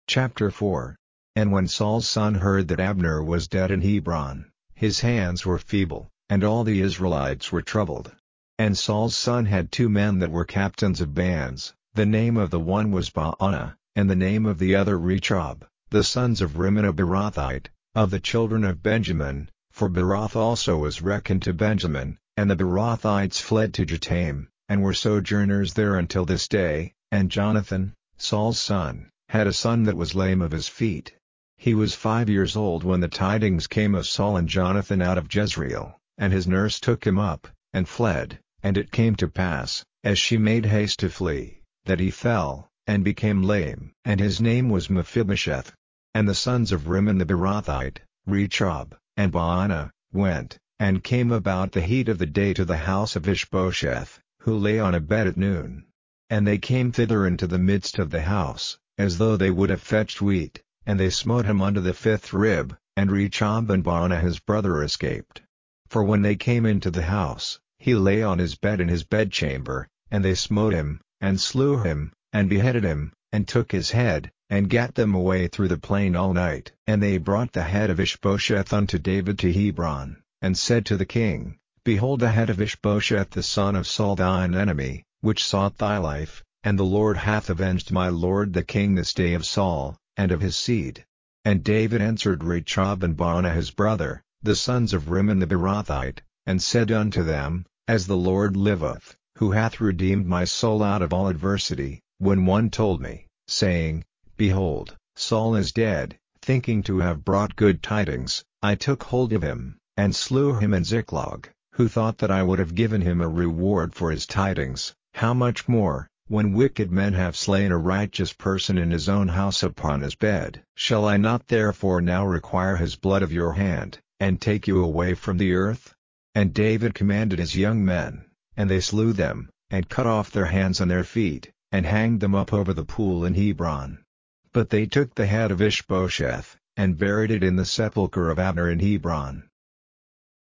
Chapter 4. And when Saul's son heard that Abner was dead in Hebron, his hands were feeble, and all the Israelites were troubled. And Saul's son had 2 men that were captains of bands, the name of the one was Baanah, and the name of the other Rechab, the sons of Rimmon a Beerothite, of the children of Benjamin, for Beeroth also was reckoned to Benjamin, and the Beerothites fled to Jataim, and were sojourners there until this day. And Jonathan, Saul's son, had a son that was lame of his feet. He was 5 years old when the tidings came of Saul and Jonathan out of Jezreel, and his nurse took him up, and fled, and it came to pass, as she made haste to flee, that he fell, and became lame. And his name was Mephibosheth. And the sons of Rimmon the Beerothite, Rechab, and Baanah, went, and came about the heat of the day to the house of Ishbosheth, who lay on a bed at noon. And they came thither into the midst of the house, as though they would have fetched wheat, and they smote him unto the 5th rib, and Rechab and Baanah his brother escaped. For when they came into the house, he lay on his bed in his bedchamber, and they smote him, and slew him, and beheaded him, and took his head, and gat them away through the plain all night. And they brought the head of Ishbosheth unto David to Hebron, and said to the king, Behold the head of Ishbosheth the son of Saul thine enemy, which sought thy life, and the Lord hath avenged my lord the king this day of Saul, and of his seed. And David answered Rechab and Baanah his brother, the sons of Rimmon the Beerothite, and said unto them, As the Lord liveth, who hath redeemed my soul out of all adversity, when one told me, saying, Behold, Saul is dead, thinking to have brought good tidings, I took hold of him, and slew him in Ziklag, who thought that I would have given him a reward for his tidings. How much more, when wicked men have slain a righteous person in his own house upon his bed? Shall I not therefore now require his blood of your hand, and take you away from the earth? And David commanded his young men, and they slew them, and cut off their hands and their feet, and hanged them up over the pool in Hebron. But they took the head of Ishbosheth, and buried it in the sepulchre of Abner in Hebron.